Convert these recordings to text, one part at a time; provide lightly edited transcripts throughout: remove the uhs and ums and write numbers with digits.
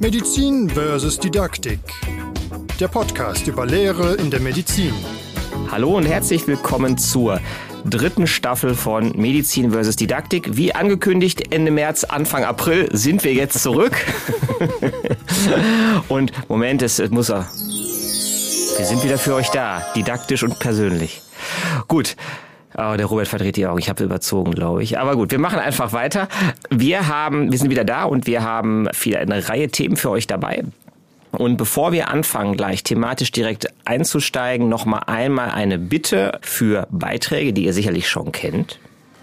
Medizin versus Didaktik. Der Podcast über Lehre in der Medizin. Hallo und herzlich willkommen zur dritten Staffel von Medizin versus Didaktik. Wie angekündigt, Ende März, Anfang April sind wir jetzt zurück. Und Moment, wir sind wieder für euch da, didaktisch und persönlich. Gut. Oh, der Robert verdreht die Augen. Ich habe überzogen, glaube ich. Aber gut, wir machen einfach weiter. Wir sind wieder da und wir haben wieder eine Reihe Themen für euch dabei. Und bevor wir anfangen, gleich thematisch direkt einzusteigen, noch mal einmal eine Bitte für Beiträge, die ihr sicherlich schon kennt.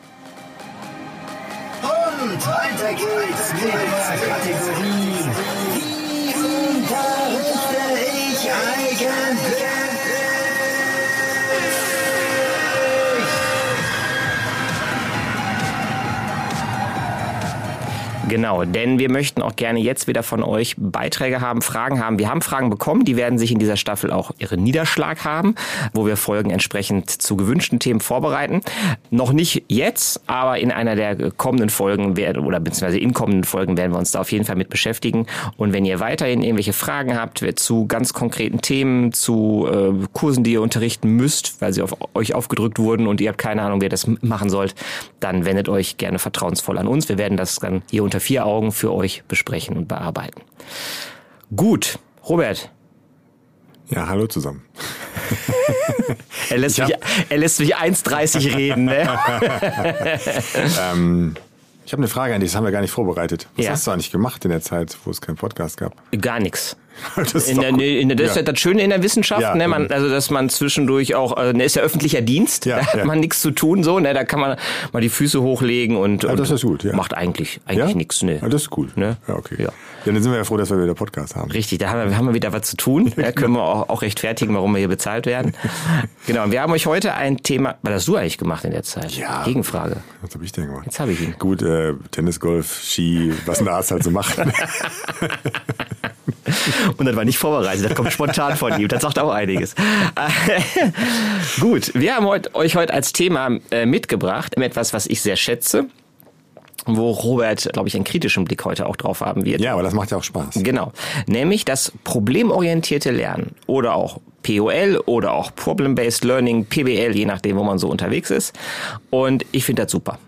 Und weiter geht's mit der Kategorie: Wie unterrichte ich eigentlich? Genau, denn wir möchten auch gerne jetzt wieder von euch Beiträge haben, Fragen haben. Wir haben Fragen bekommen, die werden sich in dieser Staffel auch ihren Niederschlag haben, wo wir Folgen entsprechend zu gewünschten Themen vorbereiten. Noch nicht jetzt, aber in einer der kommenden Folgen beziehungsweise in kommenden Folgen werden wir uns da auf jeden Fall mit beschäftigen. Und wenn ihr weiterhin irgendwelche Fragen habt zu ganz konkreten Themen, zu Kursen, die ihr unterrichten müsst, weil sie auf euch aufgedrückt wurden und ihr habt keine Ahnung, wer das machen sollt, dann wendet euch gerne vertrauensvoll an uns. Wir werden das dann hier unter 4 Augen für euch besprechen und bearbeiten. Gut, Robert. Ja, hallo zusammen. Er lässt mich 1,30 reden, ne? Ich habe eine Frage an dich, das haben wir gar nicht vorbereitet. Was Ja. hast du eigentlich gemacht in der Zeit, wo es keinen Podcast gab? Gar nichts. Das ist Das doch gut. ist ja das Schöne in der Wissenschaft, Ja, ne? Dass man zwischendurch auch, ist ja öffentlicher Dienst, Ja, da hat ja. man nichts zu tun, so, ne? Da kann man mal die Füße hochlegen und das ist gut, ja. macht eigentlich Ja? nichts, ne? Ja, das ist cool. Ne? Ja, okay. Ja. Ja, dann sind wir ja froh, dass wir wieder Podcast haben. Richtig, da haben wir wieder was zu tun. Ja, können wir auch rechtfertigen, warum wir hier bezahlt werden. Genau, und wir haben euch heute ein Thema, was hast du eigentlich gemacht in der Zeit? Ja. Gegenfrage. Was habe ich denn gemacht? Jetzt habe ich ihn. Gut, Tennis, Golf, Ski, was ein Arzt halt so macht. Und das war nicht vorbereitet, das kommt spontan von ihm, das sagt auch einiges. Gut, wir haben euch heute als Thema mitgebracht, etwas, was ich sehr schätze, wo Robert, glaube ich, einen kritischen Blick heute auch drauf haben wird. Ja, aber das macht ja auch Spaß. Genau, nämlich das problemorientierte Lernen oder auch POL oder auch Problem-Based Learning, PBL, je nachdem, wo man so unterwegs ist. Und ich finde das super.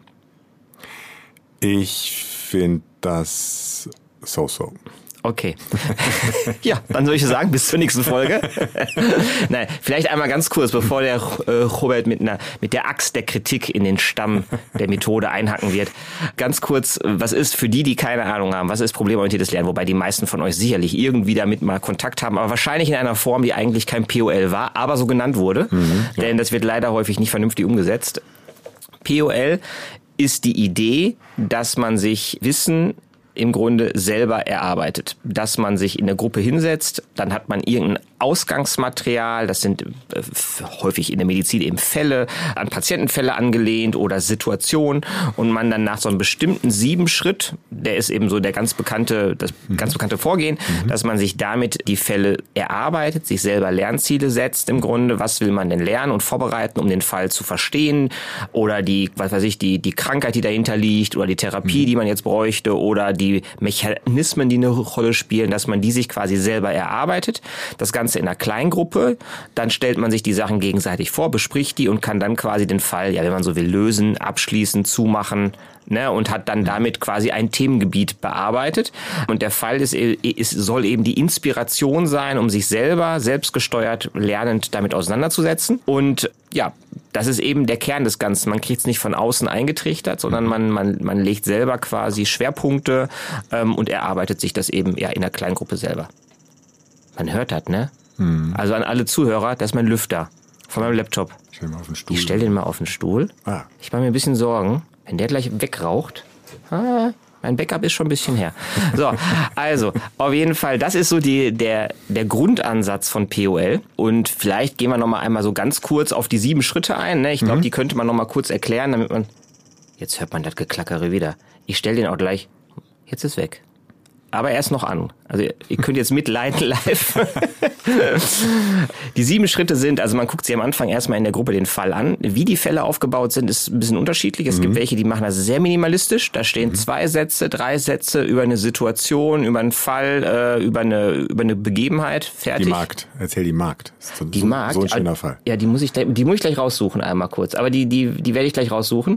Ich finde das so. Okay. Ja, dann soll ich sagen, bis zur nächsten Folge. Nein, vielleicht einmal ganz kurz, bevor der Robert mit der Axt der Kritik in den Stamm der Methode einhacken wird. Ganz kurz, was ist für die keine Ahnung haben, was ist problemorientiertes Lernen? Wobei die meisten von euch sicherlich irgendwie damit mal Kontakt haben, aber wahrscheinlich in einer Form, die eigentlich kein POL war, aber so genannt wurde. Denn das wird leider häufig nicht vernünftig umgesetzt. POL ist die Idee, dass man sich Wissen im Grunde selber erarbeitet. Dass man sich in der Gruppe hinsetzt, dann hat man irgendein Ausgangsmaterial, das sind häufig in der Medizin eben Fälle, an Patientenfälle angelehnt oder Situationen und man dann nach so einem bestimmten 7-Schritt, der ist eben so das ganz bekannte Vorgehen, dass man sich damit die Fälle erarbeitet, sich selber Lernziele setzt im Grunde, was will man denn lernen und vorbereiten, um den Fall zu verstehen oder die Krankheit, die dahinter liegt oder die Therapie, die man jetzt bräuchte oder die Mechanismen, die eine Rolle spielen, dass man die sich quasi selber erarbeitet. Das Ganze in einer Kleingruppe, dann stellt man sich die Sachen gegenseitig vor, bespricht die und kann dann quasi den Fall, ja, wenn man so will, lösen, abschließen, zumachen, ne, und hat dann damit quasi ein Themengebiet bearbeitet. Und der Fall soll eben die Inspiration sein, um sich selber, selbstgesteuert, lernend damit auseinanderzusetzen. Und ja, das ist eben der Kern des Ganzen. Man kriegt es nicht von außen eingetrichtert, sondern man legt selber quasi Schwerpunkte und erarbeitet sich das eben ja in der Kleingruppe selber. Man hört das, ne? Also an alle Zuhörer, das ist mein Lüfter von meinem Laptop. Stell mal auf den Stuhl. Ich stell den mal auf den Stuhl. Ah. Ich mache mir ein bisschen Sorgen, wenn der gleich wegraucht. Mein Backup ist schon ein bisschen her. So, also, auf jeden Fall, das ist so der Grundansatz von POL. Und vielleicht gehen wir noch mal einmal so ganz kurz auf die 7 Schritte ein. Ne? Ich glaube, die könnte man noch mal kurz erklären, damit man... Jetzt hört man das Geklackere wieder. Ich stell den auch gleich... Jetzt ist weg. aber er ist noch an. Also ihr könnt jetzt mitleiden live. Die 7 Schritte sind, also man guckt sich am Anfang erstmal in der Gruppe den Fall an. Wie die Fälle aufgebaut sind, ist ein bisschen unterschiedlich. Es gibt welche, die machen das sehr minimalistisch. Da stehen 2 Sätze, 3 Sätze über eine Situation, über einen Fall, über eine Begebenheit. Fertig. Die Magd. Erzähl die Magd. Die Magd. So ein schöner Fall. Ja, die muss ich gleich raussuchen einmal kurz. Aber die werde ich gleich raussuchen.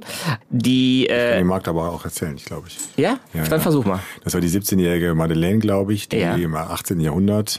Ich kann die Magd aber auch erzählen, glaube ich. Ja? Dann versuch mal. Das war die 17-jährige Madeleine, glaube ich, die im 18. Jahrhundert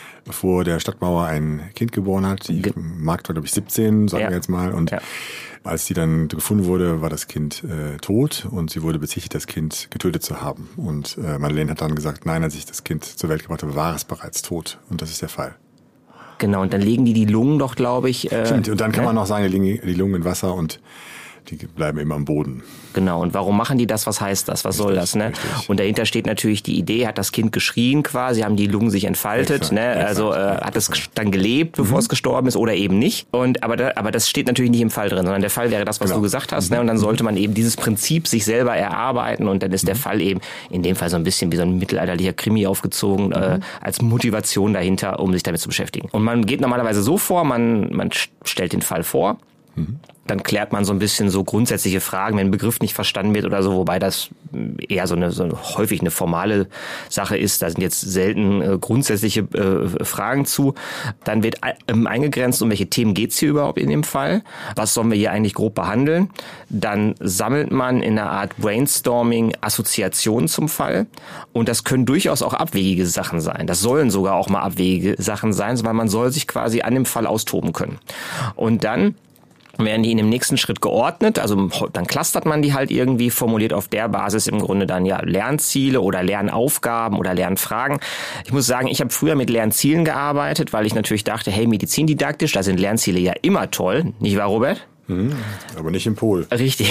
vor der Stadtmauer ein Kind geboren hat. Die Magd war, glaube ich, 17, sagen wir jetzt mal. Und als die dann gefunden wurde, war das Kind tot und sie wurde bezichtigt, das Kind getötet zu haben. Und Madeleine hat dann gesagt, nein, als ich das Kind zur Welt gebracht habe, war es bereits tot. Und das ist der Fall. Genau, und dann legen die Lungen doch, glaube ich. Stimmt, und dann kann man noch sagen, die Lungen in Wasser und die bleiben immer am Boden. Genau, und warum machen die das? Was heißt das? Was soll das? Ne? Richtig. Und dahinter steht natürlich die Idee, hat das Kind geschrien quasi, haben die Lungen sich entfaltet, also hat es dann gelebt, bevor es gestorben ist oder eben nicht. Aber das steht natürlich nicht im Fall drin, sondern der Fall wäre das, was du gesagt hast. Ne? Und dann sollte man eben dieses Prinzip sich selber erarbeiten und dann ist der Fall eben in dem Fall so ein bisschen wie so ein mittelalterlicher Krimi aufgezogen, als Motivation dahinter, um sich damit zu beschäftigen. Und man geht normalerweise so vor, man stellt den Fall vor, dann klärt man so ein bisschen so grundsätzliche Fragen, wenn ein Begriff nicht verstanden wird oder so, wobei das eher so häufig eine formale Sache ist. Da sind jetzt selten grundsätzliche Fragen zu. Dann wird eingegrenzt, um welche Themen geht's hier überhaupt in dem Fall. Was sollen wir hier eigentlich grob behandeln? Dann sammelt man in einer Art Brainstorming Assoziationen zum Fall. Und das können durchaus auch abwegige Sachen sein. Das sollen sogar auch mal abwegige Sachen sein, weil man soll sich quasi an dem Fall austoben können. Und dann werden die in dem nächsten Schritt geordnet, also dann clustert man die halt irgendwie, formuliert auf der Basis im Grunde dann Lernziele oder Lernaufgaben oder Lernfragen. Ich muss sagen, ich habe früher mit Lernzielen gearbeitet, weil ich natürlich dachte, hey, medizindidaktisch, da sind Lernziele ja immer toll, nicht wahr, Robert? Aber nicht im Pol. Richtig.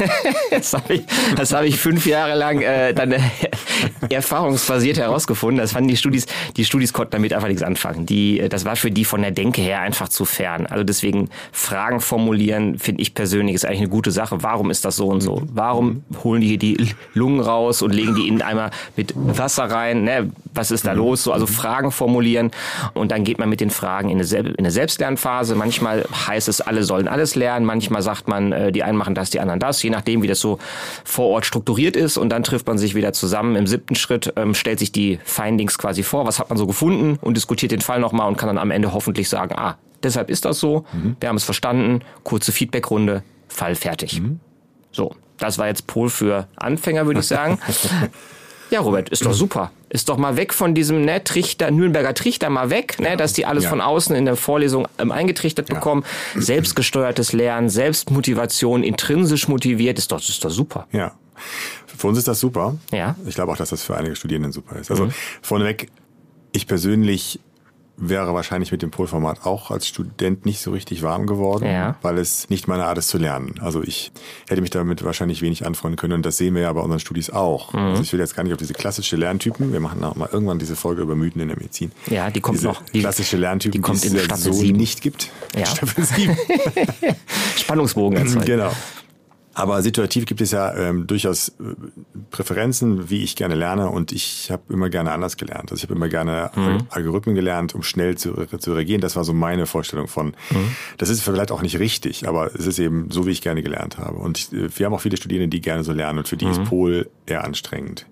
Das hab ich 5 Jahre lang dann erfahrungsbasiert herausgefunden. Das fanden die Studis konnten damit einfach nichts anfangen. Das war für die von der Denke her einfach zu fern. Also deswegen Fragen formulieren, finde ich persönlich, ist eigentlich eine gute Sache. Warum ist das so und so? Warum holen die hier die Lungen raus und legen die in einen Eimer mit Wasser rein? Ne? Was ist da los? So, also Fragen formulieren und dann geht man mit den Fragen in eine Selbstlernphase. Manchmal heißt es, alle sollen alles lernen. Manchmal sagt man, die einen machen das, die anderen das, je nachdem, wie das so vor Ort strukturiert ist. Und dann trifft man sich wieder zusammen. Im 7. Schritt stellt sich die Findings quasi vor. Was hat man so gefunden? Und diskutiert den Fall nochmal und kann dann am Ende hoffentlich sagen, deshalb ist das so. Wir haben es verstanden. Kurze Feedbackrunde. Fall fertig. So, das war jetzt Pol für Anfänger, würde ich sagen. Ja, Robert, ist doch super. Ist doch mal weg von diesem Nürnberger Trichter mal weg, dass die alles von außen in der Vorlesung eingetrichtert bekommen. Selbstgesteuertes Lernen, Selbstmotivation, intrinsisch motiviert, ist doch super. Ja, für uns ist das super. Ja. Ich glaube auch, dass das für einige Studierenden super ist. Also vorneweg, ich persönlich wäre wahrscheinlich mit dem Polformat auch als Student nicht so richtig warm geworden, weil es nicht meine Art ist zu lernen. Also ich hätte mich damit wahrscheinlich wenig anfreunden können und das sehen wir ja bei unseren Studis auch. Also ich will jetzt gar nicht auf diese klassische Lerntypen, wir machen auch mal irgendwann diese Folge über Mythen in der Medizin. Ja, die kommt noch. Die klassische Lerntypen, die kommt in es Staffel so 7. nicht gibt. Ja. Staffel 7. Spannungsbogen erzeugt. Genau. Aber situativ gibt es ja durchaus Präferenzen, wie ich gerne lerne und ich habe immer gerne anders gelernt. Also ich habe immer gerne Algorithmen gelernt, um schnell zu reagieren. Das war so meine Vorstellung von, das ist vielleicht auch nicht richtig, aber es ist eben so, wie ich gerne gelernt habe. Und wir haben auch viele Studierende, die gerne so lernen und für die ist Pol eher anstrengend.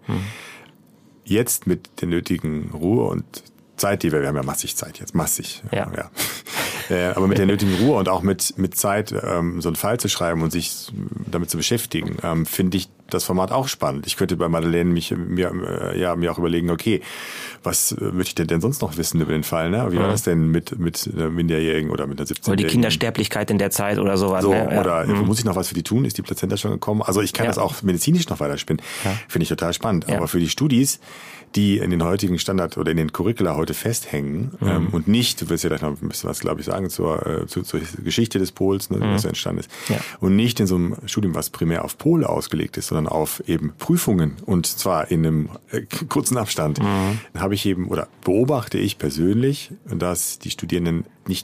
Jetzt mit der nötigen Ruhe und Zeit, wir haben ja massig Zeit jetzt, ja. Aber mit der nötigen Ruhe und auch mit Zeit, so einen Fall zu schreiben und sich damit zu beschäftigen, finde ich das Format auch spannend. Ich könnte bei Madeleine mir auch überlegen, okay, was möchte ich denn sonst noch wissen über den Fall? Ne? Wie war das denn mit einer Minderjährigen oder mit einer 17-Jährigen? Oder die Kindersterblichkeit in der Zeit oder sowas. So, ne? Oder muss ich noch was für die tun? Ist die Plazenta schon gekommen? Also ich kann das auch medizinisch noch weiterspinnen. Finde ich total spannend. Aber für die Studis, die in den heutigen Standard oder in den Curricula heute festhängen und nicht, du willst ja gleich noch ein bisschen was, glaube ich, sagen zur Geschichte des Pols, ne, was entstanden ist, und nicht in so einem Studium, was primär auf Pol ausgelegt ist, sondern auf eben Prüfungen und zwar in einem kurzen Abstand, habe ich eben oder beobachte ich persönlich, dass die Studierenden nicht die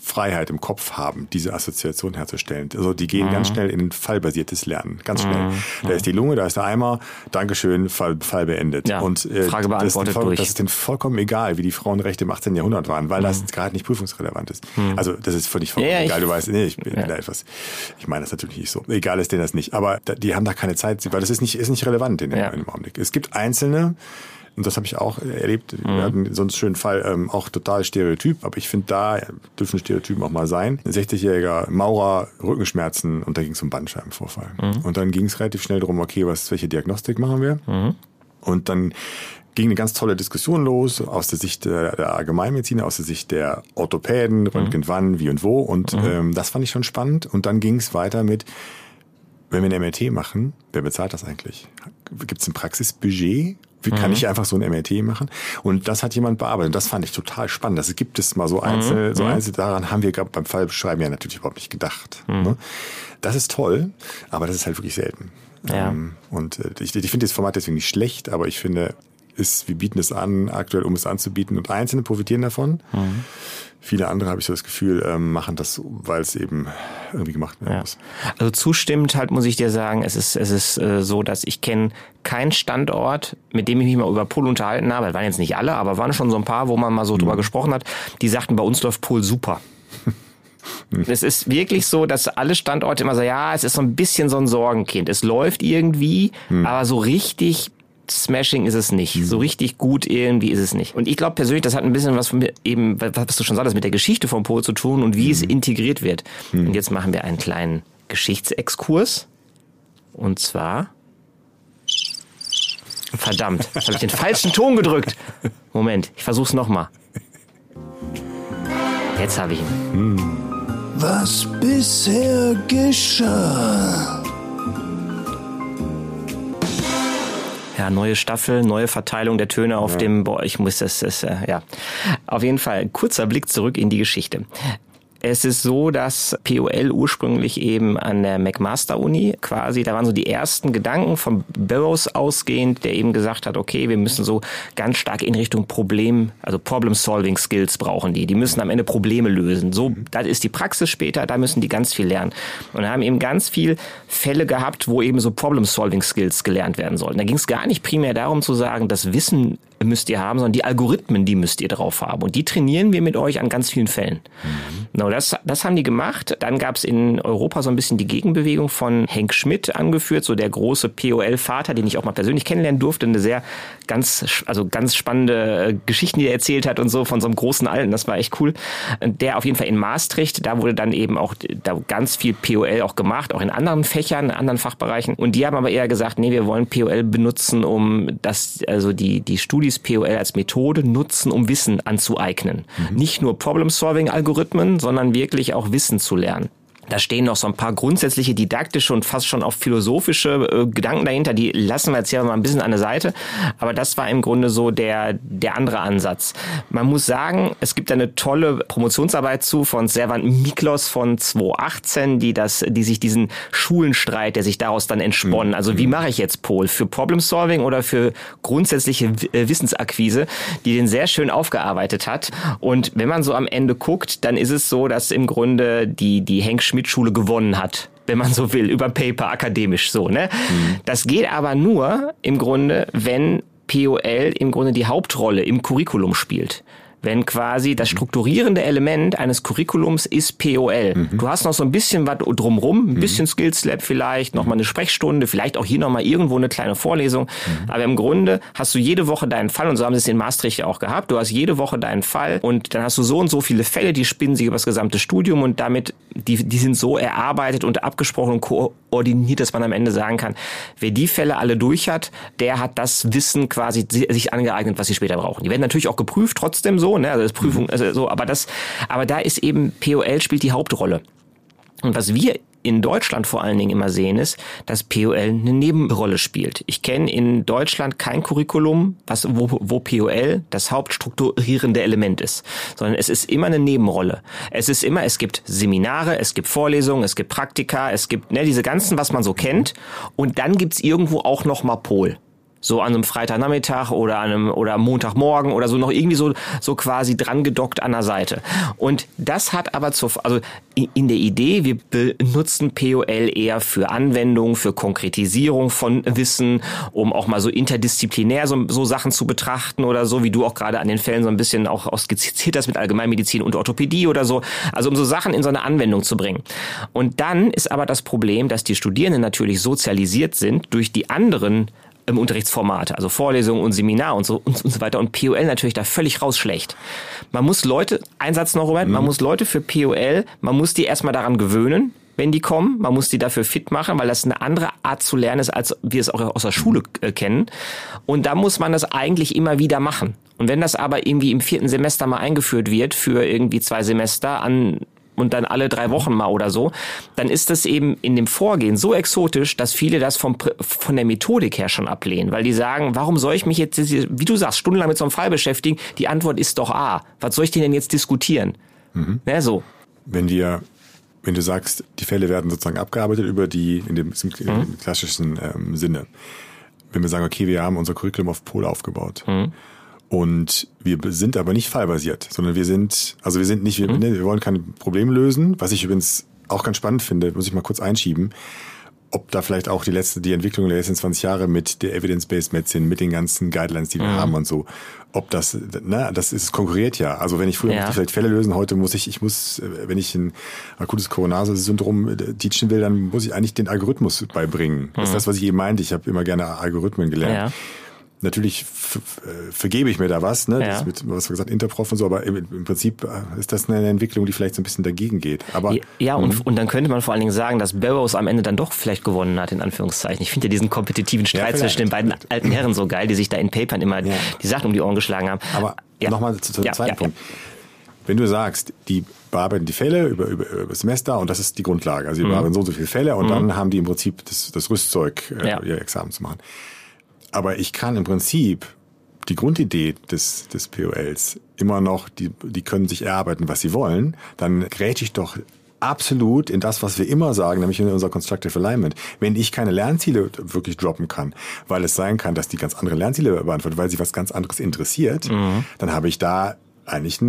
Freiheit im Kopf haben, diese Assoziation herzustellen. Also die gehen ganz schnell in fallbasiertes Lernen, ganz schnell. Da ist die Lunge, da ist der Eimer, Dankeschön, Fall beendet. Ja, und Frage beantwortet durch. Das ist denen vollkommen egal, wie die Frauenrechte im 18. Jahrhundert waren, weil das gerade nicht prüfungsrelevant ist. Also das ist völlig vollkommen egal. Du weißt, ich meine das natürlich nicht so. Egal ist denen das nicht. Aber die haben da keine Zeit, weil das ist nicht relevant in dem Augenblick. Es gibt Einzelne, und das habe ich auch erlebt. Wir hatten so einen schönen Fall, auch total stereotyp, aber ich finde, da dürfen Stereotypen auch mal sein. Ein 60-jähriger Maurer, Rückenschmerzen und da ging es um Bandscheibenvorfall. Und dann ging es relativ schnell darum, okay, welche Diagnostik machen wir? Und dann ging eine ganz tolle Diskussion los, aus der Sicht der Allgemeinmediziner, aus der Sicht der Orthopäden, Röntgen wann, wie und wo. Und das fand ich schon spannend. Und dann ging es weiter mit, wenn wir ein MRT machen, wer bezahlt das eigentlich? Gibt es ein Praxisbudget? Wie kann ich einfach so ein MRT machen? Und das hat jemand bearbeitet. Und das fand ich total spannend. Das gibt es mal so einzeln. Daran haben wir beim Fallbeschreiben ja natürlich überhaupt nicht gedacht. Ne? Das ist toll, aber das ist halt wirklich selten. Ja. Und ich finde das Format deswegen nicht schlecht, aber ich finde, wir bieten es an, aktuell, um es anzubieten. Und Einzelne profitieren davon. Viele andere, habe ich so das Gefühl, machen das, weil es eben irgendwie gemacht werden muss. Also zustimmend halt muss ich dir sagen, es ist so, dass ich kenne keinen Standort, mit dem ich mich mal über Pol unterhalten habe. Das waren jetzt nicht alle, aber waren schon so ein paar, wo man mal so drüber gesprochen hat. Die sagten, bei uns läuft Pol super. Es ist wirklich so, dass alle Standorte immer sagen, ja, es ist so ein bisschen so ein Sorgenkind. Es läuft irgendwie, aber so richtig Smashing ist es nicht. So richtig gut irgendwie ist es nicht. Und ich glaube persönlich, das hat ein bisschen was von eben, was du schon sagtest, mit der Geschichte vom Pol zu tun und wie es integriert wird. Und jetzt machen wir einen kleinen Geschichtsexkurs. Und zwar... Verdammt, jetzt habe ich den falschen Ton gedrückt. Moment, ich versuch's nochmal. Jetzt habe ich ihn. Was bisher geschah. Ja, neue Staffel, neue Verteilung der Töne auf dem... Boah, ich muss ja. Auf jeden Fall, kurzer Blick zurück in die Geschichte. Es ist so, dass POL ursprünglich eben an der McMaster-Uni quasi, da waren so die ersten Gedanken von Burroughs ausgehend, der eben gesagt hat, okay, wir müssen so ganz stark in Richtung Problem-Solving-Skills brauchen die. Die müssen am Ende Probleme lösen. So, das ist die Praxis später, da müssen die ganz viel lernen. Und haben eben ganz viel Fälle gehabt, wo eben so Problem-Solving-Skills gelernt werden sollten. Da ging es gar nicht primär darum zu sagen, das Wissen müsst ihr haben, sondern die Algorithmen, die müsst ihr drauf haben. Und die trainieren wir mit euch an ganz vielen Fällen. Genau, das haben die gemacht. Dann gab es in Europa so ein bisschen die Gegenbewegung von Henk Schmidt angeführt, so der große POL-Vater, den ich auch mal persönlich kennenlernen durfte. Eine sehr ganz spannende Geschichten, die er erzählt hat und so von so einem großen Alten. Das war echt cool. Der auf jeden Fall in Maastricht, da wurde dann eben auch da ganz viel POL auch gemacht, auch in anderen Fächern, in anderen Fachbereichen. Und die haben aber eher gesagt, nee, wir wollen POL benutzen, die Studis POL als Methode nutzen, um Wissen anzueignen. Nicht nur Problem-Solving-Algorithmen, sondern wirklich auch Wissen zu lernen. Da stehen noch so ein paar grundsätzliche didaktische und fast schon auch philosophische Gedanken dahinter, die lassen wir jetzt hier mal ein bisschen an der Seite. Aber das war im Grunde so der andere Ansatz. Man muss sagen, es gibt eine tolle Promotionsarbeit von Servan Miklos von 2018, die sich diesen Schulenstreit, der sich daraus dann entsponnen, also wie mache ich jetzt Pol? Für Problem Solving oder für grundsätzliche Wissensakquise, die den sehr schön aufgearbeitet hat. Und wenn man so am Ende guckt, dann ist es so, dass im Grunde die Henk Schmidt-Schule gewonnen hat, wenn man so will, über Paper, akademisch so, ne? Das geht aber nur im Grunde, wenn POL im Grunde die Hauptrolle im Curriculum spielt. Wenn quasi das strukturierende Element eines Curriculums ist POL. Du hast noch so ein bisschen was drumrum, ein bisschen Skills Lab vielleicht, nochmal eine Sprechstunde, vielleicht auch hier nochmal irgendwo eine kleine Vorlesung. Aber im Grunde hast du jede Woche deinen Fall, und so haben sie es in Maastricht auch gehabt. Du hast jede Woche deinen Fall und dann hast du so und so viele Fälle, die spinnen sich über das gesamte Studium und damit, die sind so erarbeitet und abgesprochen und koordiniert, dass man am Ende sagen kann, wer die Fälle alle durch hat, der hat das Wissen quasi sich angeeignet, was sie später brauchen. Die werden natürlich auch geprüft, trotzdem so, ne, also das Prüfung, also so, aber da ist eben POL spielt die Hauptrolle. Und was wir in Deutschland vor allen Dingen immer sehen, ist, dass POL eine Nebenrolle spielt. Ich kenne in Deutschland kein Curriculum, wo POL das hauptstrukturierende Element ist, sondern es ist immer eine Nebenrolle. Es gibt Seminare, es gibt Vorlesungen, es gibt Praktika, es gibt diese ganzen, was man so kennt, und dann gibt's irgendwo auch noch mal Pol. So an einem Freitagnachmittag oder am Montagmorgen oder so noch irgendwie so quasi dran gedockt an der Seite. Und das hat aber in der Idee, wir benutzen POL eher für Anwendung, für Konkretisierung von Wissen, um auch mal so interdisziplinär so Sachen zu betrachten oder so, wie du auch gerade an den Fällen so ein bisschen auch skizziert hast mit Allgemeinmedizin und Orthopädie oder so. Also um so Sachen in so eine Anwendung zu bringen. Und dann ist aber das Problem, dass die Studierenden natürlich sozialisiert sind durch die anderen Unterrichtsformate, also Vorlesungen und Seminar und so weiter, und POL natürlich da völlig rausschlägt. Man muss Leute, ein Satz noch, Robert, man muss Leute für POL, man muss die erstmal daran gewöhnen, wenn die kommen, man muss die dafür fit machen, weil das eine andere Art zu lernen ist, als wir es auch aus der Schule kennen, und da muss man das eigentlich immer wieder machen. Und wenn das aber irgendwie im 4. Semester mal eingeführt wird, für irgendwie 2 Semester und dann alle 3 Wochen mal oder so, dann ist das eben in dem Vorgehen so exotisch, dass viele das von der Methodik her schon ablehnen, weil die sagen, warum soll ich mich jetzt, wie du sagst, stundenlang mit so einem Fall beschäftigen? Die Antwort ist doch A. Was soll ich denn jetzt diskutieren? Ja, so. Wenn du sagst, die Fälle werden sozusagen abgearbeitet in dem klassischen Sinne. Wenn wir sagen, okay, wir haben unser Curriculum auf POL aufgebaut. Und wir sind aber nicht fallbasiert, sondern wir wollen kein Problem lösen, was ich übrigens auch ganz spannend finde, muss ich mal kurz einschieben, ob da vielleicht auch die Entwicklung der letzten 20 Jahre mit der Evidence-Based Medicine, mit den ganzen Guidelines, die wir haben und so, ob das konkurriert ja. Also wenn ich früher musste vielleicht Fälle lösen, heute muss wenn ich ein akutes Coronarsyndrom teachen will, dann muss ich eigentlich den Algorithmus beibringen. Das ist das, was ich eben meinte. Ich habe immer gerne Algorithmen gelernt. Ja. Natürlich vergebe ich mir da was, ne? Das mit, was wir gesagt, Interprof und so, aber im Prinzip ist das eine Entwicklung, die vielleicht so ein bisschen dagegen geht. Aber und dann könnte man vor allen Dingen sagen, dass Burroughs am Ende dann doch vielleicht gewonnen hat, in Anführungszeichen. Ich finde ja diesen kompetitiven Streit zwischen den beiden alten Herren so geil, die sich da in Papern immer die Sachen um die Ohren geschlagen haben. Aber nochmal zum zweiten Punkt. Wenn du sagst, die bearbeiten die Fälle über Semester und das ist die Grundlage. Also die bearbeiten so viele Fälle und dann haben die im Prinzip das Rüstzeug, ihr Examen zu machen. Aber ich kann im Prinzip die Grundidee des POLs immer noch, die können sich erarbeiten, was sie wollen, dann grätsche ich doch absolut in das, was wir immer sagen, nämlich in unser Constructive Alignment. Wenn ich keine Lernziele wirklich droppen kann, weil es sein kann, dass die ganz andere Lernziele beantwortet, weil sie was ganz anderes interessiert, dann habe ich da eigentlich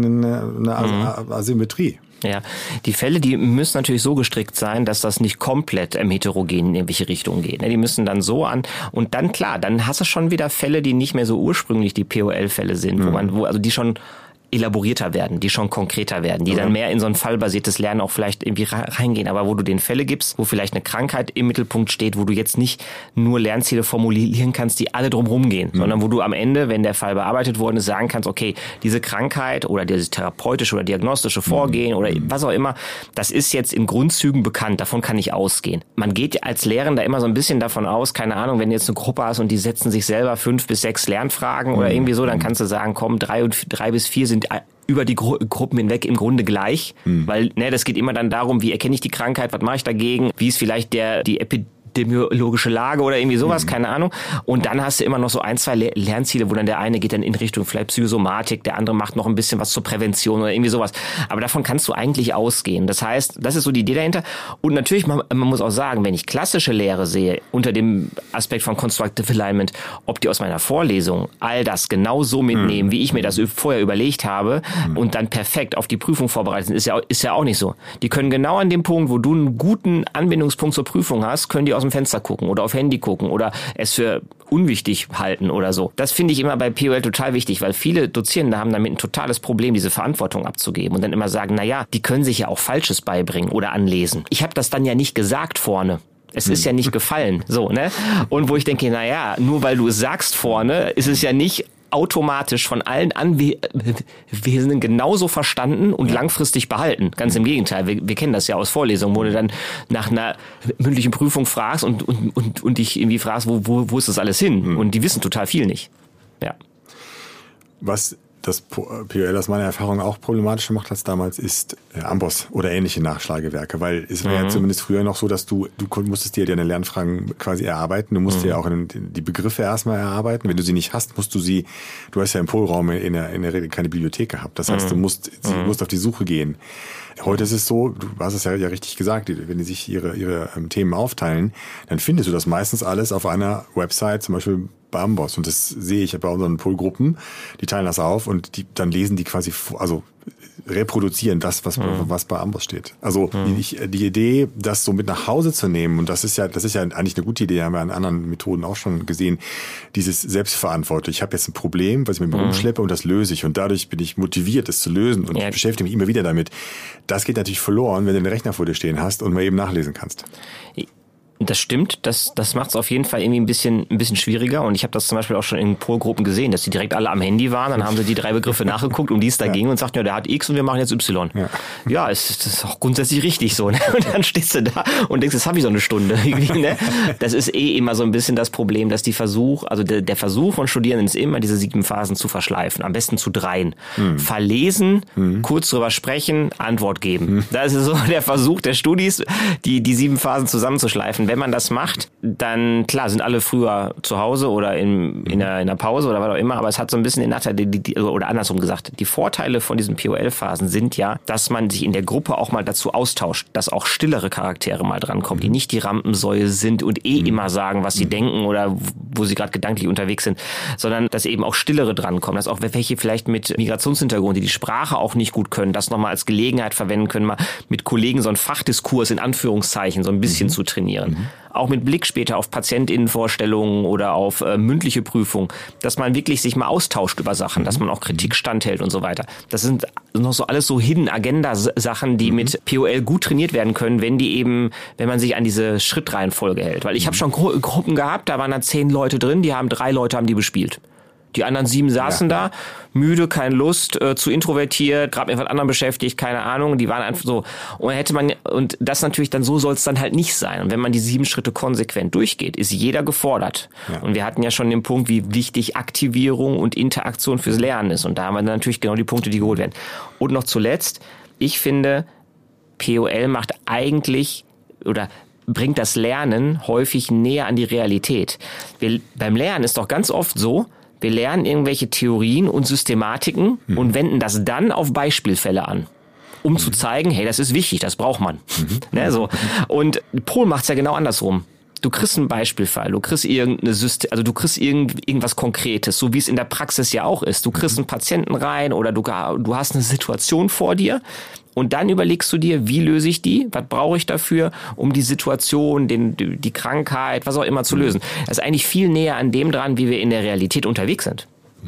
eine Asymmetrie. Ja, die Fälle, die müssen natürlich so gestrickt sein, dass das nicht komplett heterogen in irgendwelche Richtungen geht. Die müssen dann so und dann klar, dann hast du schon wieder Fälle, die nicht mehr so ursprünglich die POL-Fälle sind, also die schon elaborierter werden, die schon konkreter werden, die dann mehr in so ein fallbasiertes Lernen auch vielleicht irgendwie reingehen, aber wo du den Fälle gibst, wo vielleicht eine Krankheit im Mittelpunkt steht, wo du jetzt nicht nur Lernziele formulieren kannst, die alle drumherum gehen, sondern wo du am Ende, wenn der Fall bearbeitet worden ist, sagen kannst, okay, diese Krankheit oder dieses therapeutische oder diagnostische Vorgehen oder was auch immer, das ist jetzt in Grundzügen bekannt, davon kann ich ausgehen. Man geht als Lehrender immer so ein bisschen davon aus, keine Ahnung, wenn du jetzt eine Gruppe hast und die setzen sich selber 5 bis 6 Lernfragen oder irgendwie so, dann kannst du sagen, komm, 3 bis 4 sind über die Gruppen hinweg im Grunde gleich, weil das geht immer dann darum, wie erkenne ich die Krankheit, was mache ich dagegen, wie ist vielleicht die epidemiologische Lage oder irgendwie sowas, keine Ahnung. Und dann hast du immer noch so 1, 2 Lernziele, wo dann der eine geht dann in Richtung vielleicht Psychosomatik, der andere macht noch ein bisschen was zur Prävention oder irgendwie sowas. Aber davon kannst du eigentlich ausgehen. Das heißt, das ist so die Idee dahinter. Und natürlich, man muss auch sagen, wenn ich klassische Lehre sehe, unter dem Aspekt von Constructive Alignment, ob die aus meiner Vorlesung all das genau so mitnehmen, wie ich mir das vorher überlegt habe und dann perfekt auf die Prüfung vorbereitet sind, ist ja auch nicht so. Die können genau an dem Punkt, wo du einen guten Anbindungspunkt zur Prüfung hast, können die aus dem Fenster gucken oder auf Handy gucken oder es für unwichtig halten oder so. Das finde ich immer bei POL total wichtig, weil viele Dozierende haben damit ein totales Problem, diese Verantwortung abzugeben und dann immer sagen, die können sich ja auch Falsches beibringen oder anlesen. Ich habe das dann ja nicht gesagt vorne. Es ist ja nicht gefallen, so, ne? Und wo ich denke, nur weil du es sagst vorne, ist es ja nicht automatisch von allen Anwesenden genauso verstanden und langfristig behalten. Ganz im Gegenteil. Wir kennen das ja aus Vorlesungen, wo du dann nach einer mündlichen Prüfung fragst und dich irgendwie fragst, wo ist das alles hin? Und die wissen total viel nicht. Ja. Was das POL aus meiner Erfahrung auch problematischer macht als damals, ist Amboss oder ähnliche Nachschlagewerke, weil es war ja zumindest früher noch so, dass du musstest dir deine Lernfragen quasi erarbeiten, du musst dir auch die Begriffe erstmal erarbeiten, wenn du sie nicht hast, du hast ja im POL-Raum in der Regel keine Bibliothek gehabt, das heißt, du musst auf die Suche gehen. Heute ist es so, du hast es ja richtig gesagt, wenn die sich ihre Themen aufteilen, dann findest du das meistens alles auf einer Website, zum Beispiel bei Amboss. Und das sehe ich bei unseren Polgruppen. Die teilen das auf und dann lesen die quasi, also reproduzieren das, was bei Amboss steht. Also die Idee, das so mit nach Hause zu nehmen, und das ist ja eigentlich eine gute Idee, haben wir an anderen Methoden auch schon gesehen, dieses Selbstverantwortlich. Ich habe jetzt ein Problem, was ich mit mir rumschleppe, und das löse ich. Und dadurch bin ich motiviert, es zu lösen, und beschäftige mich immer wieder damit. Das geht natürlich verloren, wenn du den Rechner vor dir stehen hast und mal eben nachlesen kannst. Das stimmt, das macht es auf jeden Fall irgendwie ein bisschen schwieriger, und ich habe das zum Beispiel auch schon in Polgruppen gesehen, dass die direkt alle am Handy waren, dann haben sie die 3 Begriffe nachgeguckt, um die es da ging, und sagten, ja, der hat X und wir machen jetzt Y. Ja, das ist auch grundsätzlich richtig so, ne? Und dann stehst du da und denkst, jetzt habe ich so eine Stunde. Ne? Das ist immer so ein bisschen das Problem, dass der Versuch von Studierenden ist immer, diese 7 Phasen zu verschleifen, am besten zu 3. Verlesen, kurz drüber sprechen, Antwort geben. Das ist so der Versuch der Studis, die 7 Phasen zusammenzuschleifen. Wenn man das macht, dann, klar, sind alle früher zu Hause oder in der Pause oder was auch immer, aber es hat so ein bisschen den Nachteil, oder andersrum gesagt, die Vorteile von diesen POL-Phasen sind ja, dass man sich in der Gruppe auch mal dazu austauscht, dass auch stillere Charaktere mal drankommen, die nicht die Rampensäue sind und immer sagen, was sie denken oder wo sie gerade gedanklich unterwegs sind, sondern dass eben auch stillere drankommen, dass auch welche vielleicht mit Migrationshintergrund, die Sprache auch nicht gut können, das nochmal als Gelegenheit verwenden können, mal mit Kollegen so einen Fachdiskurs in Anführungszeichen so ein bisschen zu trainieren. Auch mit Blick später auf PatientInnenvorstellungen oder auf mündliche Prüfungen, dass man wirklich sich mal austauscht über Sachen, dass man auch Kritik standhält und so weiter. Das sind noch so alles so Hidden-Agenda-Sachen, die mit POL gut trainiert werden können, wenn man sich an diese Schrittreihenfolge hält. Weil ich habe schon Gruppen gehabt, da waren dann 10 Leute drin, 3 Leute haben die bespielt. Die anderen 7 saßen da, müde, keine Lust, zu introvertiert, gerade mit was anderem beschäftigt, keine Ahnung. Die waren einfach so. Und das natürlich dann, so soll es dann halt nicht sein. Und wenn man die 7 Schritte konsequent durchgeht, ist jeder gefordert. Ja. Und wir hatten ja schon den Punkt, wie wichtig Aktivierung und Interaktion fürs Lernen ist. Und da haben wir dann natürlich genau die Punkte, die geholt werden. Und noch zuletzt, ich finde, POL macht eigentlich, oder bringt das Lernen häufig näher an die Realität. Beim Lernen ist doch ganz oft so, wir lernen irgendwelche Theorien und Systematiken und wenden das dann auf Beispielfälle an, um zu zeigen, hey, das ist wichtig, das braucht man. Ne, so. Und Pol macht's ja genau andersrum. Du kriegst einen Beispielfall, du kriegst du kriegst irgendwas Konkretes, so wie es in der Praxis ja auch ist. Du kriegst einen Patienten rein oder du hast eine Situation vor dir. Und dann überlegst du dir, wie löse ich die? Was brauche ich dafür, um die Situation, die Krankheit, was auch immer zu lösen? Das ist eigentlich viel näher an dem dran, wie wir in der Realität unterwegs sind.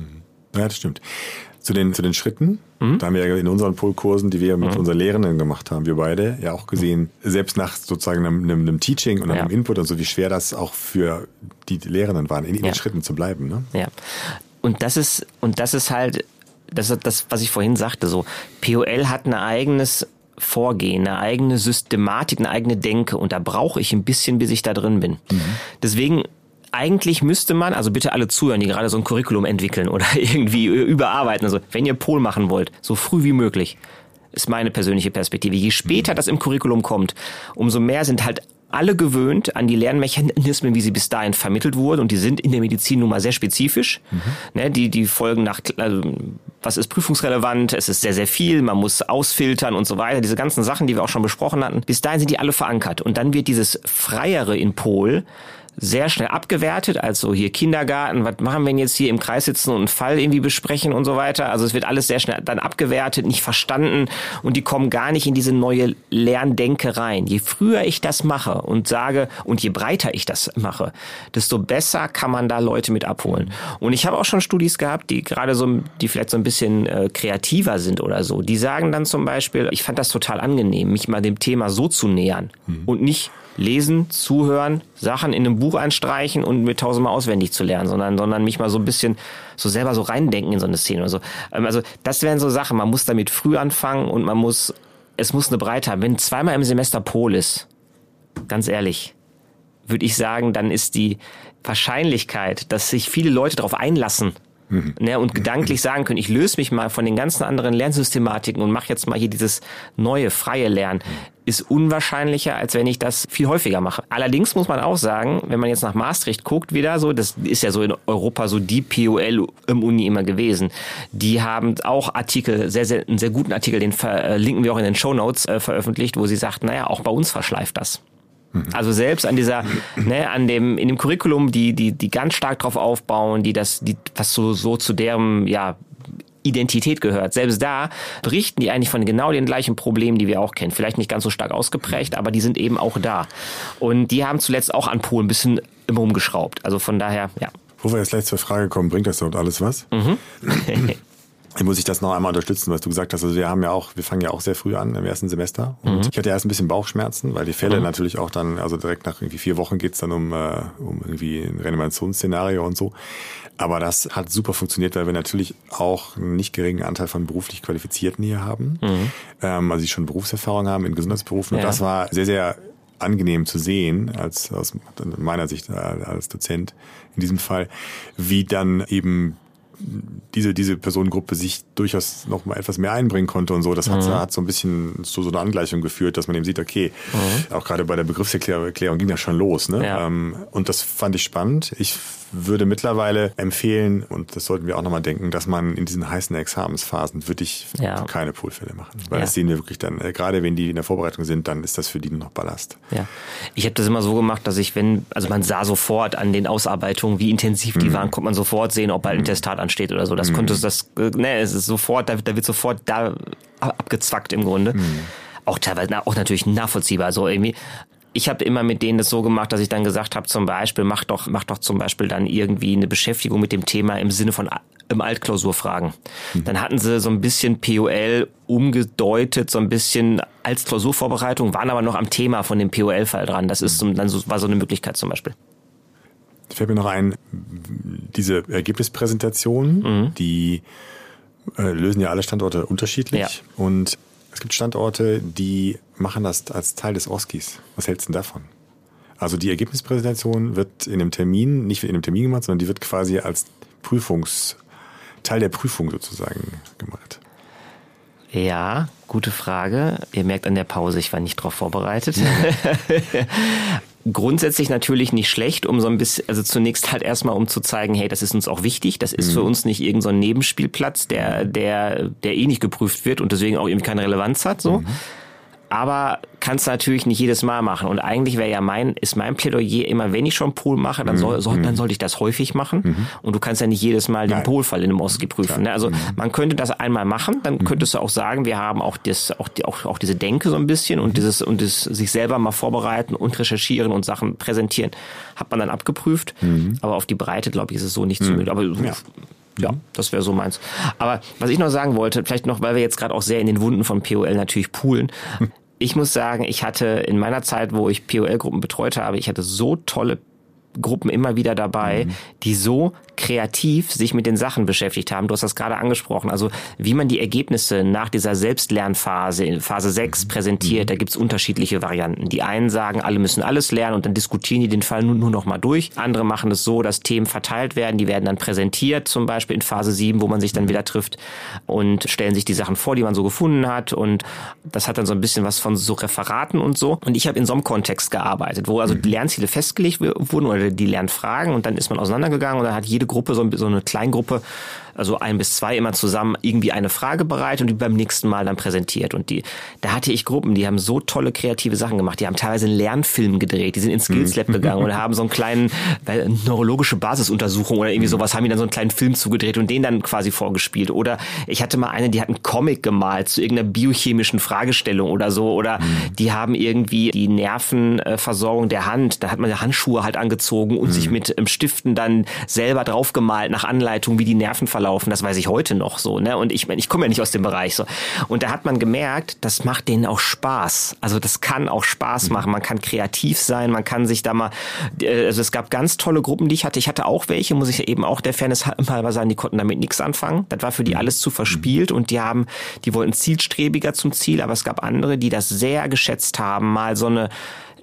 Ja, das stimmt. Zu den Schritten, da haben wir ja in unseren Polkursen, die wir mit unseren Lehrenden gemacht haben, wir beide ja auch gesehen, selbst nach sozusagen einem Teaching und einem Input und so, wie schwer das auch für die Lehrenden waren, in den Schritten zu bleiben. Ne? Ja. Und das ist halt, das ist das, was ich vorhin sagte, so, POL hat ein eigenes Vorgehen, eine eigene Systematik, eine eigene Denke, und da brauche ich ein bisschen, bis ich da drin bin. Deswegen, eigentlich müsste man, also bitte alle zuhören, die gerade so ein Curriculum entwickeln oder irgendwie überarbeiten, also wenn ihr Pol machen wollt, so früh wie möglich, ist meine persönliche Perspektive. Je später das im Curriculum kommt, umso mehr sind halt alle gewöhnt an die Lernmechanismen, wie sie bis dahin vermittelt wurden, und die sind in der Medizin nun mal sehr spezifisch. Ne, die folgen nach, also, was ist prüfungsrelevant, es ist sehr, sehr viel, man muss ausfiltern und so weiter, diese ganzen Sachen, die wir auch schon besprochen hatten, bis dahin sind die alle verankert, und dann wird dieses Freiere in Pol sehr schnell abgewertet, also hier Kindergarten, was machen wir denn jetzt hier im Kreis sitzen und einen Fall irgendwie besprechen und so weiter. Also es wird alles sehr schnell dann abgewertet, nicht verstanden, und die kommen gar nicht in diese neue Lerndenke rein. Je früher ich das mache und sage, und je breiter ich das mache, desto besser kann man da Leute mit abholen. Und ich habe auch schon Studis gehabt, die gerade die vielleicht so ein bisschen kreativer sind oder so. Die sagen dann zum Beispiel, ich fand das total angenehm, mich mal dem Thema so zu nähern und nicht lesen, zuhören, Sachen in einem Buch einstreichen und mir 1000-mal auswendig zu lernen, sondern mich mal so ein bisschen so selber so reindenken in so eine Szene oder so. Also das wären so Sachen, man muss damit früh anfangen, und es muss eine Breite haben. Wenn 2-mal im Semester Pol ist, ganz ehrlich, würde ich sagen, dann ist die Wahrscheinlichkeit, dass sich viele Leute darauf einlassen, ne, und gedanklich sagen können, ich löse mich mal von den ganzen anderen Lernsystematiken und mache jetzt mal hier dieses neue, freie Lernen, ist unwahrscheinlicher, als wenn ich das viel häufiger mache. Allerdings muss man auch sagen, wenn man jetzt nach Maastricht guckt wieder, so, das ist ja so in Europa so die POL-Uni immer gewesen. Die haben auch Artikel, einen sehr guten Artikel, den verlinken wir auch in den Shownotes, veröffentlicht, wo sie sagt, naja, auch bei uns verschleift das. Also selbst an dieser, in dem Curriculum, die ganz stark drauf aufbauen, was so zu deren, Identität gehört. Selbst da berichten die eigentlich von genau den gleichen Problemen, die wir auch kennen. Vielleicht nicht ganz so stark ausgeprägt, aber die sind eben auch da. Und die haben zuletzt auch an Polen ein bisschen immer rumgeschraubt. Also von daher, ja. Wo wir jetzt gleich zur Frage kommen, bringt das dort alles was? Muss ich das noch einmal unterstützen, was du gesagt hast. Also wir fangen ja auch sehr früh an im ersten Semester. Und ich hatte erst ein bisschen Bauchschmerzen, weil die Fälle natürlich auch dann, also direkt nach irgendwie 4 Wochen geht's dann um irgendwie ein Reanimationsszenario und so. Aber das hat super funktioniert, weil wir natürlich auch einen nicht geringen Anteil von beruflich Qualifizierten hier haben. Also die schon Berufserfahrung haben in Gesundheitsberufen. Und das war sehr, sehr angenehm zu sehen, aus meiner Sicht als Dozent in diesem Fall, wie dann eben diese Personengruppe sich durchaus noch mal etwas mehr einbringen konnte und so. Das hat so ein bisschen zu so einer Angleichung geführt, dass man eben sieht, okay, auch gerade bei der Begriffserklärung ging das schon los. Ne? Ja. Und das fand ich spannend. Ich würde mittlerweile empfehlen, und das sollten wir auch nochmal denken, dass man in diesen heißen Examensphasen wirklich keine Poolfälle machen. Weil das sehen wir wirklich dann, gerade wenn die in der Vorbereitung sind, dann ist das für die nur noch Ballast. Ja. Ich habe das immer so gemacht, dass man sah sofort an den Ausarbeitungen, wie intensiv die waren, konnte man sofort sehen, ob halt ein Testat ansteht oder so. Es ist sofort, da wird sofort da abgezwackt im Grunde. Auch teilweise, auch natürlich nachvollziehbar, so irgendwie. Ich habe immer mit denen das so gemacht, dass ich dann gesagt habe, zum Beispiel, mach doch zum Beispiel dann irgendwie eine Beschäftigung mit dem Thema im Sinne von Altklausurfragen. Dann hatten sie so ein bisschen POL umgedeutet, so ein bisschen als Klausurvorbereitung, waren aber noch am Thema von dem POL-Fall dran. Das ist war so eine Möglichkeit zum Beispiel. Fällt mir noch ein, diese Ergebnispräsentationen, die lösen ja alle Standorte unterschiedlich. Ja. Und es gibt Standorte, die machen das als Teil des OSCEs. Was hältst du denn davon? Also die Ergebnispräsentation wird in einem Termin, nicht in einem Termin gemacht, sondern die wird quasi als Teil der Prüfung sozusagen gemacht. Ja, gute Frage. Ihr merkt an der Pause, ich war nicht darauf vorbereitet. Grundsätzlich natürlich nicht schlecht, um so ein bisschen, also zunächst halt erstmal, um zu zeigen, hey, das ist uns auch wichtig, das ist für uns nicht irgend so ein Nebenspielplatz, der nicht geprüft wird und deswegen auch irgendwie keine Relevanz hat, so. Aber kannst du natürlich nicht jedes Mal machen. Und eigentlich wäre ja mein Plädoyer immer, wenn ich schon Pool mache, dann sollte ich das häufig machen. Und du kannst ja nicht jedes Mal den Poolfall in einem OSCE prüfen. Ne? Also man könnte das einmal machen, dann könntest du auch sagen, wir haben auch diese Denke so ein bisschen und das sich selber mal vorbereiten und recherchieren und Sachen präsentieren, hat man dann abgeprüft. Aber auf die Breite, glaube ich, ist es so nicht zu möglich. Aber ja, das wäre so meins. Aber was ich noch sagen wollte, vielleicht noch, weil wir jetzt gerade auch sehr in den Wunden von POL natürlich poolen. Ich muss sagen, ich hatte in meiner Zeit, wo ich POL-Gruppen betreut habe, ich hatte so tolle Gruppen immer wieder dabei, die so kreativ sich mit den Sachen beschäftigt haben. Du hast das gerade angesprochen. Also wie man die Ergebnisse nach dieser Selbstlernphase in Phase 6 präsentiert, da gibt's unterschiedliche Varianten. Die einen sagen, alle müssen alles lernen und dann diskutieren die den Fall nur noch mal durch. Andere machen es so, dass Themen verteilt werden, die werden dann präsentiert, zum Beispiel in Phase 7, wo man sich dann wieder trifft und stellen sich die Sachen vor, die man so gefunden hat, und das hat dann so ein bisschen was von so Referaten und so. Und ich habe in so einem Kontext gearbeitet, wo also die Lernziele festgelegt wurden oder die Lernfragen, und dann ist man auseinandergegangen und dann hat jede Gruppe, so eine Kleingruppe, also 1 bis 2 immer zusammen irgendwie eine Frage bereit und die beim nächsten Mal dann präsentiert. Und da hatte ich Gruppen, die haben so tolle kreative Sachen gemacht. Die haben teilweise einen Lernfilm gedreht, die sind ins Skills Lab gegangen und haben so einen kleinen neurologische Basisuntersuchung oder irgendwie sowas, haben die dann so einen kleinen Film zugedreht und den dann quasi vorgespielt. Oder ich hatte mal eine, die hat einen Comic gemalt zu irgendeiner biochemischen Fragestellung oder so. Oder die haben irgendwie die Nervenversorgung der Hand, da hat man ja Handschuhe halt angezogen und sich mit Stiften dann selber draufgemalt nach Anleitung, wie die Nerven verlaufen. Das weiß ich heute noch so, ne? Und ich meine, ich komme ja nicht aus dem Bereich so. Und da hat man gemerkt, das macht denen auch Spaß. Also das kann auch Spaß machen. Man kann kreativ sein, man kann sich da mal, also es gab ganz tolle Gruppen, die ich hatte. Ich hatte auch welche, muss ich eben auch der Fairness halber sagen, die konnten damit nichts anfangen. Das war für die alles zu verspielt und die wollten zielstrebiger zum Ziel, aber es gab andere, die das sehr geschätzt haben, mal so eine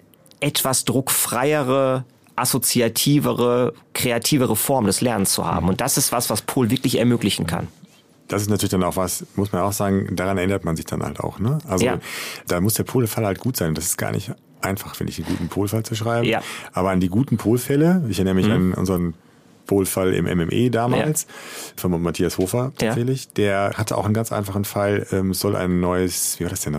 etwas druckfreiere, assoziativere, kreativere Form des Lernens zu haben. Und das ist was Pool wirklich ermöglichen kann. Das ist natürlich dann auch was, muss man auch sagen, daran erinnert man sich dann halt auch, ne? Also da muss der Polfall halt gut sein. Das ist gar nicht einfach, finde ich, einen guten Polfall zu schreiben. Ja. Aber an die guten Polfälle, ich erinnere mich an unseren Bowl-Fall im MMA damals, von Matthias Hofer tatsächlich. Der hatte auch einen ganz einfachen Fall, es sollte ein neues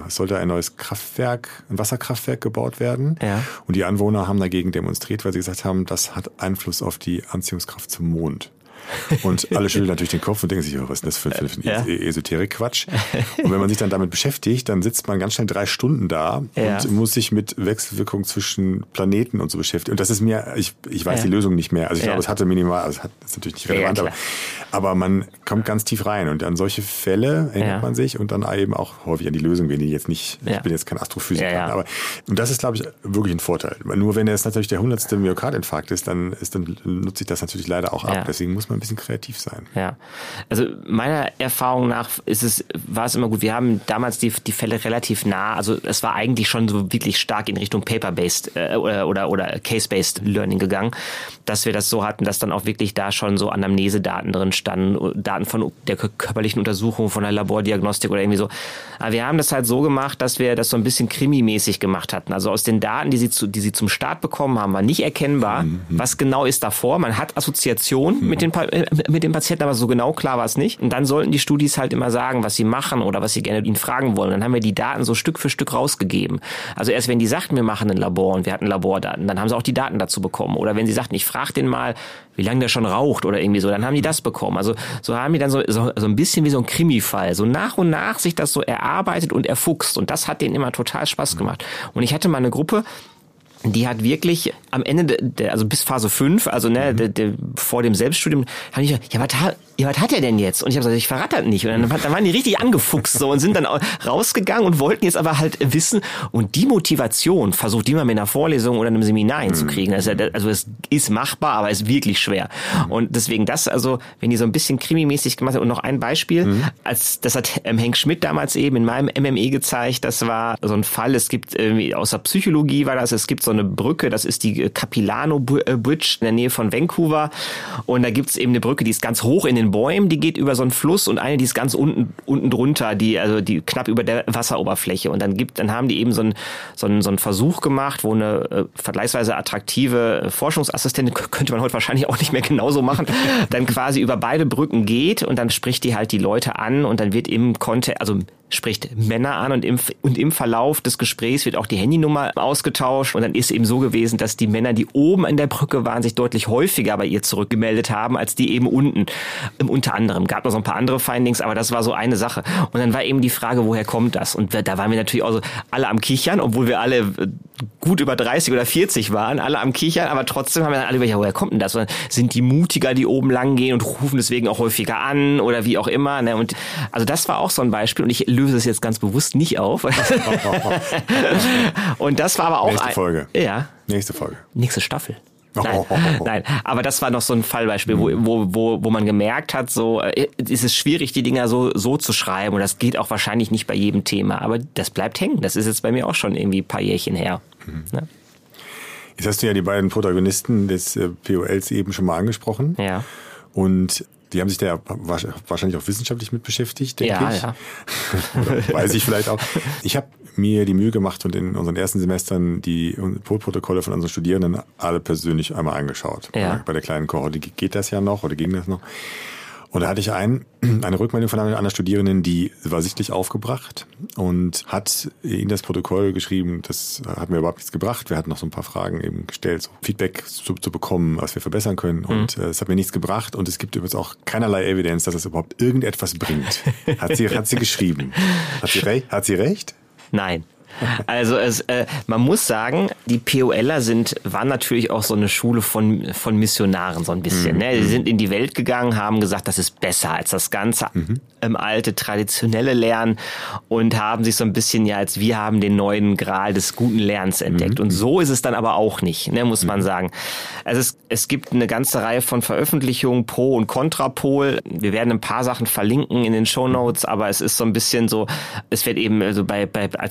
Kraftwerk, ein Wasserkraftwerk gebaut werden. Ja. Und die Anwohner haben dagegen demonstriert, weil sie gesagt haben, das hat Einfluss auf die Anziehungskraft zum Mond. Und alle schütteln natürlich den Kopf und denken sich, was ist das für ein Esoterik-Quatsch? Und wenn man sich dann damit beschäftigt, dann sitzt man ganz schnell 3 Stunden da und muss sich mit Wechselwirkungen zwischen Planeten und so beschäftigen. Und das ist mir, ich weiß die Lösung nicht mehr. Also ich glaube, es hatte minimal, also das ist natürlich nicht relevant, aber man kommt ganz tief rein. Und an solche Fälle erinnert man sich und dann eben auch häufig an die Lösung, wenn die jetzt nicht, ich bin jetzt kein Astrophysiker, aber und das ist, glaube ich, wirklich ein Vorteil. Nur wenn es natürlich der 100. Myokardinfarkt ist, dann nutze ich das natürlich leider auch ab. Deswegen muss man ein bisschen kreativ sein. Ja, also meiner Erfahrung nach war es immer gut. Wir haben damals die Fälle relativ nah, also es war eigentlich schon so wirklich stark in Richtung Paper-based oder Case-based Learning gegangen, dass wir das so hatten, dass dann auch wirklich da schon so Anamnesedaten drin standen, Daten von der körperlichen Untersuchung, von der Labordiagnostik oder irgendwie so. Aber wir haben das halt so gemacht, dass wir das so ein bisschen krimimäßig gemacht hatten. Also aus den Daten, die sie zum Start bekommen haben, war nicht erkennbar, was genau ist davor. Man hat Assoziationen mit den Patienten, aber so genau klar war es nicht. Und dann sollten die Studis halt immer sagen, was sie machen oder was sie gerne ihn fragen wollen. Dann haben wir die Daten so Stück für Stück rausgegeben. Also erst wenn die sagten, wir machen ein Labor und wir hatten Labordaten, dann haben sie auch die Daten dazu bekommen. Oder wenn sie sagten, ich frage den mal, wie lange der schon raucht oder irgendwie so, dann haben die das bekommen. Also so haben die dann so ein bisschen wie so ein Krimi-Fall. So nach und nach sich das so erarbeitet und erfuchst. Und das hat denen immer total Spaß gemacht. Und ich hatte mal eine Gruppe, die hat wirklich am Ende, also bis Phase 5, also vor dem Selbststudium, habe ich gesagt, was hat er denn jetzt? Und ich habe gesagt, ich verrate das nicht. Und dann waren die richtig angefuchst so und sind dann rausgegangen und wollten jetzt aber halt wissen. Und die Motivation versucht die mal mit einer Vorlesung oder einem Seminar hinzukriegen. Also es ist machbar, aber es ist wirklich schwer. Und deswegen also wenn die so ein bisschen krimimäßig gemacht haben. Und noch ein Beispiel, das hat Henk Schmidt damals eben in meinem MME gezeigt, das war so ein Fall, es gibt irgendwie aus der Psychologie war das, es gibt so eine Brücke, das ist die Capilano Bridge in der Nähe von Vancouver. Und da gibt's eben eine Brücke, die ist ganz hoch in den Bäumen, die geht über so einen Fluss und eine, die ist ganz unten drunter, die knapp über der Wasseroberfläche. Und dann haben die eben so einen Versuch gemacht, wo eine vergleichsweise attraktive Forschungsassistentin, könnte man heute wahrscheinlich auch nicht mehr genauso machen, dann quasi über beide Brücken geht und dann spricht die halt die Leute an und dann wird im Kontext, also spricht Männer an und im Verlauf des Gesprächs wird auch die Handynummer ausgetauscht und dann ist eben so gewesen, dass die Männer, die oben an der Brücke waren, sich deutlich häufiger bei ihr zurückgemeldet haben, als die eben unten. Unter anderem. Gab noch so ein paar andere Findings, aber das war so eine Sache. Und dann war eben die Frage, woher kommt das? Und da waren wir natürlich auch so alle am Kichern, obwohl wir alle gut über 30 oder 40 waren, alle am Kichern, aber trotzdem haben wir dann alle überlegt, woher kommt denn das? Und sind die mutiger, die oben lang gehen und rufen deswegen auch häufiger an oder wie auch immer. Ne? Und also das war auch so ein Beispiel und ich löse es jetzt ganz bewusst nicht auf. Und das war aber auch Nächste Folge. Ja. Nächste Folge. Nächste Staffel. Nein, aber das war noch so ein Fallbeispiel, wo man gemerkt hat, so ist es schwierig, die Dinger so zu schreiben und das geht auch wahrscheinlich nicht bei jedem Thema, aber das bleibt hängen. Das ist jetzt bei mir auch schon irgendwie ein paar Jährchen her. Ne? Jetzt hast du ja die beiden Protagonisten des POLs eben schon mal angesprochen. Ja. Und die haben sich da wahrscheinlich auch wissenschaftlich mit beschäftigt, denke ich. Ja. Weiß ich vielleicht auch. Ich habe mir die Mühe gemacht und in unseren ersten Semestern die Polprotokolle von unseren Studierenden alle persönlich einmal angeschaut. Ja. Bei der kleinen Kohorte geht das ja noch oder ging das noch. Und da hatte ich eine Rückmeldung von einer Studierenden, die war sichtlich aufgebracht und hat in das Protokoll geschrieben, das hat mir überhaupt nichts gebracht. Wir hatten noch so ein paar Fragen eben gestellt, so Feedback zu bekommen, was wir verbessern können. Und es hat mir nichts gebracht und es gibt übrigens auch keinerlei Evidenz, dass es überhaupt irgendetwas bringt. Hat sie geschrieben. Hat sie recht? Nein. Also man muss sagen, die POLer waren natürlich auch so eine Schule von Missionaren so ein bisschen. Ne? Die sind in die Welt gegangen, haben gesagt, das ist besser als das ganze alte traditionelle Lernen und haben sich so ein bisschen als wir haben den neuen Gral des guten Lernens entdeckt. Und so ist es dann aber auch nicht, ne, muss man sagen. Also es gibt eine ganze Reihe von Veröffentlichungen pro und contra Pol. Wir werden ein paar Sachen verlinken in den Shownotes, aber es ist so ein bisschen so, es wird eben also als Vorteil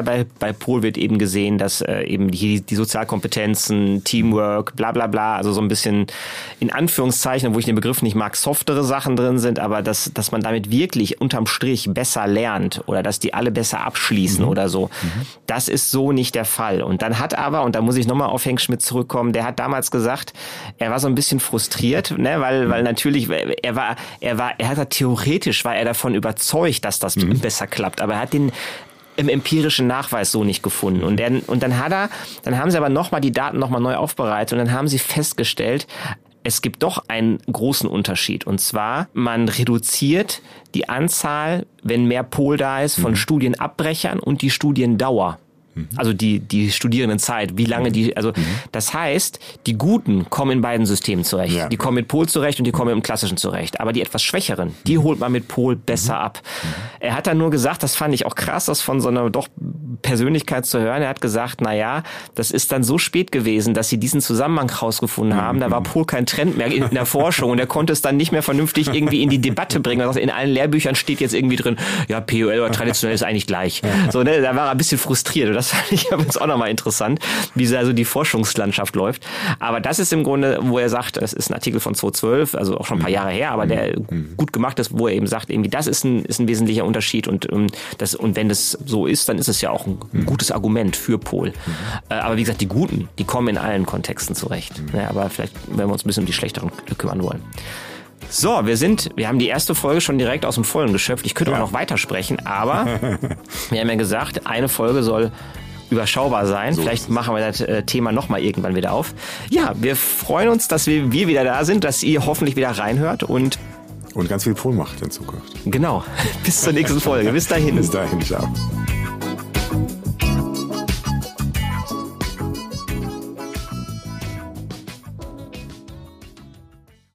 bei Pol wird eben gesehen, dass eben die Sozialkompetenzen, Teamwork, bla bla bla, also so ein bisschen in Anführungszeichen, wo ich den Begriff nicht mag, softere Sachen drin sind, aber dass man damit wirklich unterm Strich besser lernt oder dass die alle besser abschließen oder so. Das ist so nicht der Fall. Und dann hat aber, und da muss ich nochmal auf Hengschmidt zurückkommen, der hat damals gesagt, er war so ein bisschen frustriert, ne, weil natürlich, theoretisch war er davon überzeugt, dass das besser klappt, aber er hat den im empirischen Nachweis so nicht gefunden. Und dann haben sie aber nochmal die Daten nochmal neu aufbereitet und dann haben sie festgestellt, es gibt doch einen großen Unterschied. Und zwar, man reduziert die Anzahl, wenn mehr Pol da ist, von Studienabbrechern und die Studiendauer. Also die Studierendenzeit, wie lange das heißt, die Guten kommen in beiden Systemen zurecht. Ja. Die kommen mit Pol zurecht und die kommen im Klassischen zurecht. Aber die etwas Schwächeren, die holt man mit Pol besser ab. Er hat dann nur gesagt, das fand ich auch krass, das von so einer doch Persönlichkeit zu hören. Er hat gesagt, das ist dann so spät gewesen, dass sie diesen Zusammenhang rausgefunden haben. Da war Pol kein Trend mehr in der Forschung und er konnte es dann nicht mehr vernünftig irgendwie in die Debatte bringen. Also in allen Lehrbüchern steht jetzt irgendwie drin, ja, POL oder traditionell ist eigentlich gleich. So, ne, da war er ein bisschen frustriert. Und das fand ich aber jetzt auch nochmal interessant, wie also die Forschungslandschaft läuft. Aber das ist im Grunde, wo er sagt, das ist ein Artikel von 2012, also auch schon ein paar Jahre her, aber der gut gemacht ist, wo er eben sagt, irgendwie das ist ein wesentlicher Unterschied und wenn das so ist, dann ist es ja auch ein gutes Argument für Pol. Aber wie gesagt, die Guten, die kommen in allen Kontexten zurecht. Ja, aber vielleicht werden wir uns ein bisschen um die Schlechteren kümmern wollen. So, wir haben die erste Folge schon direkt aus dem Vollen geschöpft. Ich könnte auch noch weitersprechen, aber wir haben ja gesagt, eine Folge soll überschaubar sein. So vielleicht machen wir das Thema nochmal irgendwann wieder auf. Ja, wir freuen uns, dass wir wieder da sind, dass ihr hoffentlich wieder reinhört und ganz viel Pol macht in Zukunft. Genau. Bis zur nächsten Folge. Bis dahin. Bis dahin. Ciao.